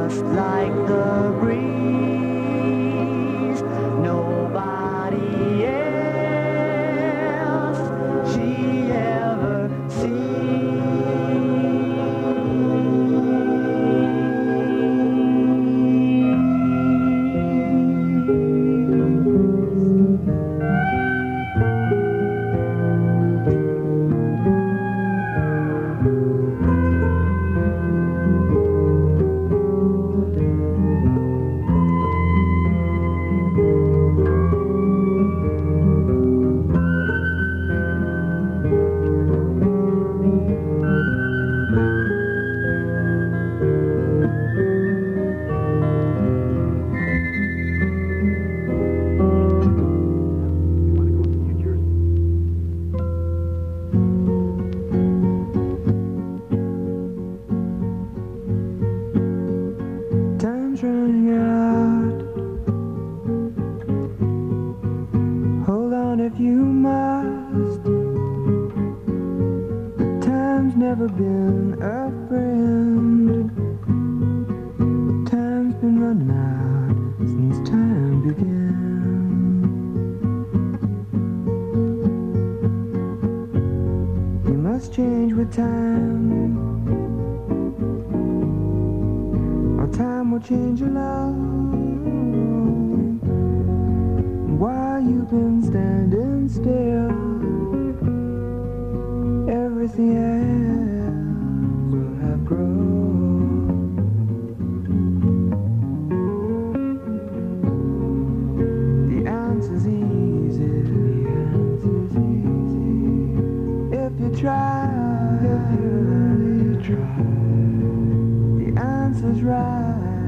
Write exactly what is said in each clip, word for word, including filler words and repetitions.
just like the breeze. Nobody else she ever sees. Time's running out. Hold on if you must. Time's never been a friend. Time's been running out since time began. You must change with time. Time will change your love. While you've been standing still, everything else will have grown. The answer's easy. The answer's easy. If you try, if you really try. The answer's right.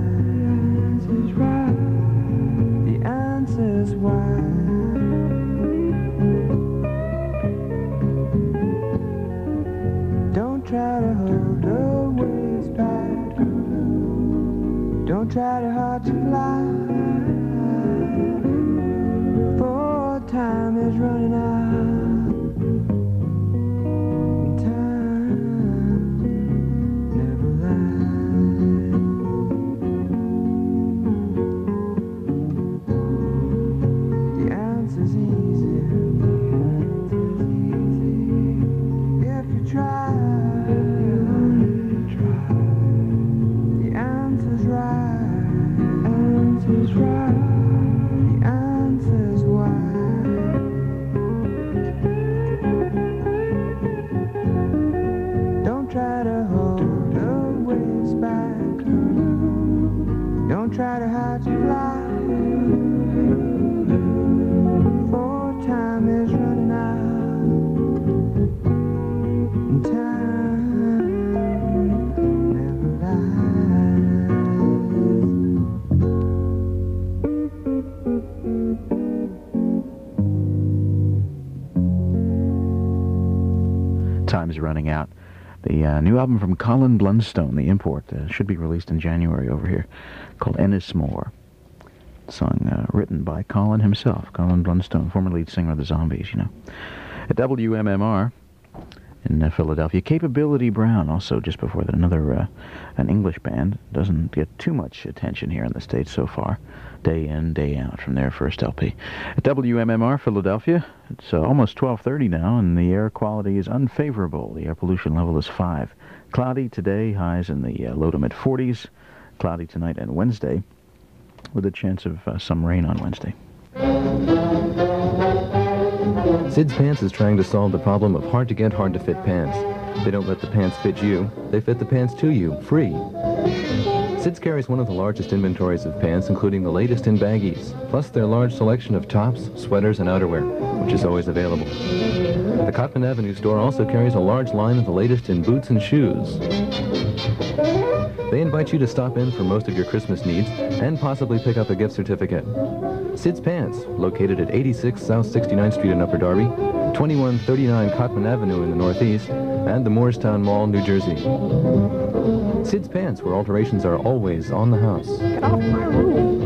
Don't try to hold the waves back. Don't try to hard to fly. For time is running out. Time never lies. The answer's easy. If you try. Don't try to hide your fly. For time is running out. And time never lies. Time is running out. The uh, new album from Colin Blunstone, the import, uh, should be released in January over here, called Ennismore. Song uh, written by Colin himself, Colin Blunstone, former lead singer of the Zombies, you know. At W M M R in uh, Philadelphia, Capability Brown, also just before that, another, uh, an English band, doesn't get too much attention here in the States so far, day in, day out, from their first L P. At W M M R Philadelphia, it's uh, almost twelve thirty now, and the air quality is unfavorable. The air pollution level is five. Cloudy today, highs in the uh, low to mid forties. Cloudy tonight and Wednesday, with a chance of uh, some rain on Wednesday. Sid's Pants is trying to solve the problem of hard-to-get, hard-to-fit pants. They don't let the pants fit you, they fit the pants to you, free. Sid's carries one of the largest inventories of pants, including the latest in baggies, plus their large selection of tops, sweaters, and outerwear, which is always available. The Cottman Avenue store also carries a large line of the latest in boots and shoes. They invite you to stop in for most of your Christmas needs and possibly pick up a gift certificate. Sid's Pants, located at eighty-six South sixty-ninth Street in Upper Darby, twenty-one thirty-nine Cottman Avenue in the Northeast, and the Moorestown Mall, New Jersey. Sid's Pants, where alterations are always on the house. Get off my roof!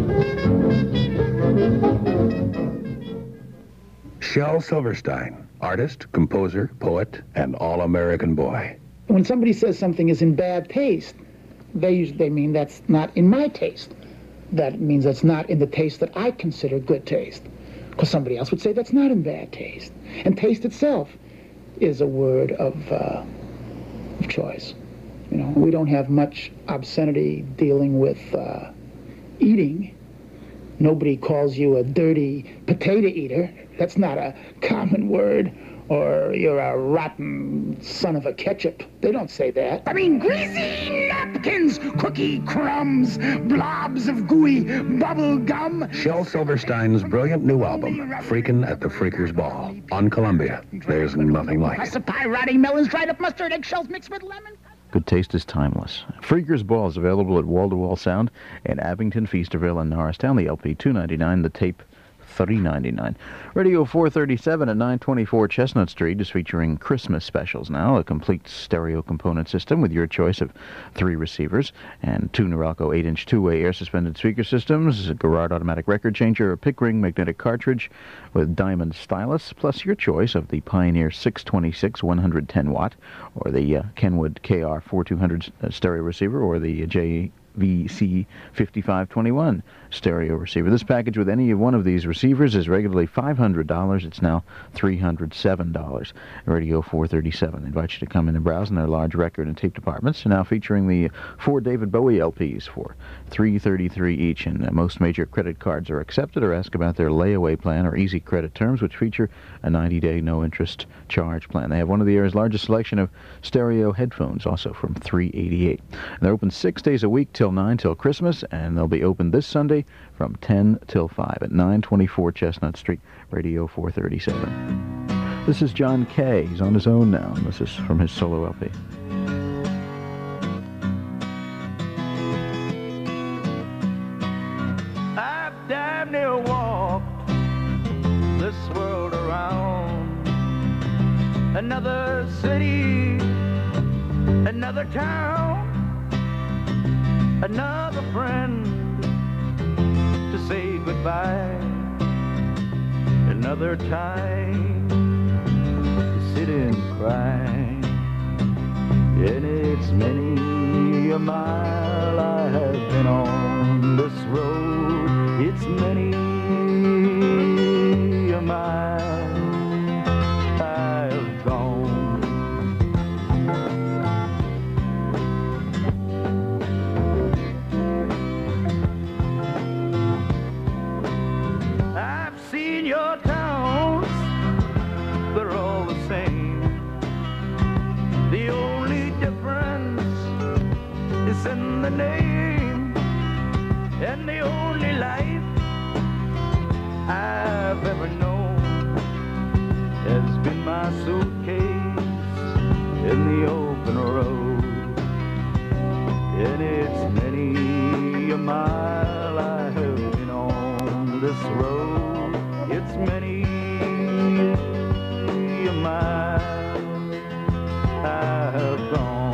Shel Silverstein, artist, composer, poet, and all-American boy. When somebody says something is in bad taste, they usually they mean that's not in my taste. That means that's not in the taste that I consider good taste. Because somebody else would say that's not in bad taste. And taste itself is a word of, uh, of choice. You know, we don't have much obscenity dealing with uh, eating. Nobody calls you a dirty potato eater. That's not a common word. Or you're a rotten son of a ketchup. They don't say that. I mean, greasy napkins, cookie crumbs, blobs of gooey bubble gum. Shel Silverstein's brilliant new album, Freakin' at the Freakers Ball. On Columbia, there's nothing like it. Pie, rotting melons, dried up mustard, eggshells mixed with lemon. Good taste is timeless. Freakers Ball is available at Wall-to-Wall Sound in Abington, Feasterville, and Norristown. The L P two ninety-nine, the tape three ninety-nine. Radio four thirty-seven at nine twenty-four Chestnut Street is featuring Christmas specials now, a complete stereo component system with your choice of three receivers and two Norelco eight-inch two-way air-suspended speaker systems, a Garrard automatic record changer, a Pickering magnetic cartridge with diamond stylus, plus your choice of the Pioneer six twenty-six one hundred ten watt or the uh, Kenwood K R forty-two hundred uh, stereo receiver or the J V C fifty-five twenty-one stereo receiver. This package with any of one of these receivers is regularly five hundred dollars. It's now three hundred seven dollars. Radio four thirty-seven. I invite you to come in and browse in their large record and tape departments. Now featuring the four David Bowie L Ps for three hundred thirty-three dollars each, and uh, most major credit cards are accepted, or ask about their layaway plan or easy credit terms, which feature a ninety-day no-interest charge plan. They have one of the area's largest selection of stereo headphones, also from three hundred eighty-eight dollars. They're open six days a week till nine till Christmas, and they'll be open this Sunday from ten till five at nine twenty-four Chestnut Street, Radio four thirty-seven. This is John Kay. He's on his own now, and this is from his solo L P. I've damn near walked this world around. Another city, another town, another friend to say goodbye, another time to sit and cry. And it's many a mile I have been on this road. It's many a mile I have gone. I've seen your towns, they're all the same. The only difference is in the name, and the only life I've ever known has been my suitcase in the open road. And it's many a mile I have been on this road. It's many a mile I have gone.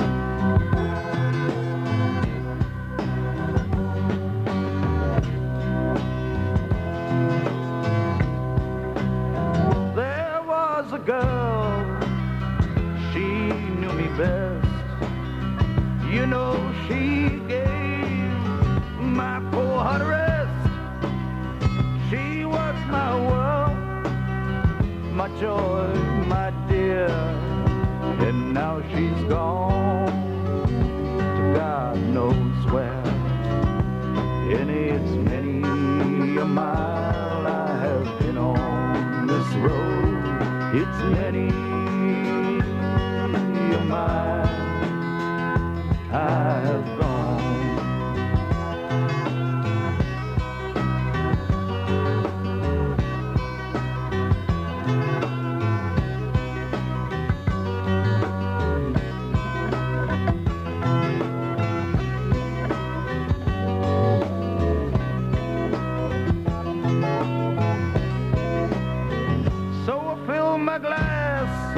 There was a girl, she knew me best. You know, she gave my poor heart a rest. She was my world, my joy, my dear. And now she's gone to God knows where. And it's many a mile I have been on this road. It's many a mile I have gone. So I fill my glass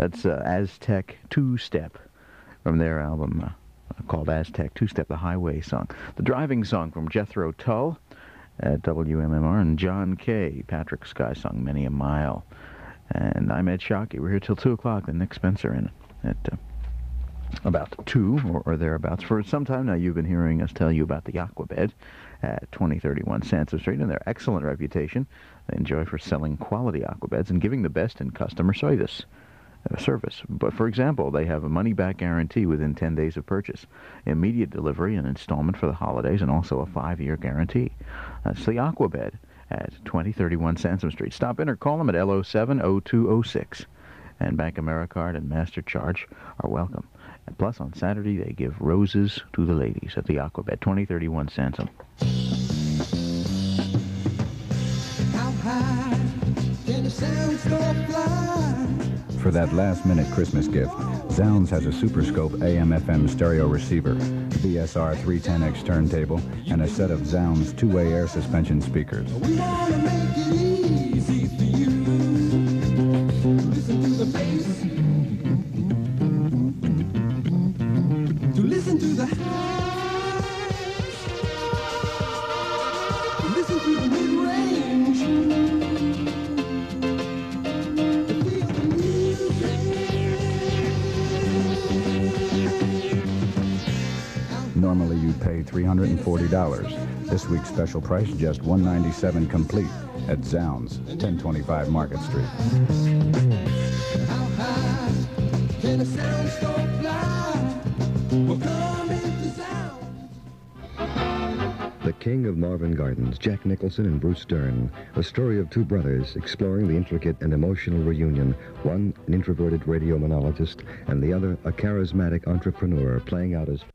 That's uh, Aztec Two-Step from their album uh, called Aztec Two-Step, the Highway Song. The Driving Song from Jethro Tull at W M M R, and John Kay, Patrick Sky song Many a Mile. And I'm Ed Shockey. We're here till two o'clock, and Nick Spencer in at uh, about two or, or thereabouts. For some time now, you've been hearing us tell you about the Aquabed at twenty thirty-one Sansom Street and their excellent reputation they enjoy for selling quality aquabeds and giving the best in customer service. Uh, service. But for example, they have a money-back guarantee within ten days of purchase, immediate delivery and installment for the holidays, and also a five-year guarantee. That's the Aquabed at twenty thirty-one Sansom Street. Stop in or call them at L oh seven oh two oh six. And Bank Americard and MasterCharge are welcome. And plus, on Saturday, they give roses to the ladies at the Aquabed, twenty thirty-one Sansom. How high can the sounds go fly? For that last-minute Christmas gift, Zounds has a Super Scope A M F M stereo receiver, B S R three ten X turntable, and a set of Zounds two-way air suspension speakers. We want to make it easy for you. Listen to the bass. To listen to the highs. To listen to the mid-range. To feel the music. Normally you'd pay three hundred forty dollars. This week's special price, just one hundred ninety-seven dollars complete at Zounds, ten twenty-five Market Street. How high can the sounds go fly? We'll come into sound. The King of Marvin Gardens, Jack Nicholson and Bruce Stern. A story of two brothers exploring the intricate and emotional reunion. One, an introverted radio monologist, and the other, a charismatic entrepreneur playing out his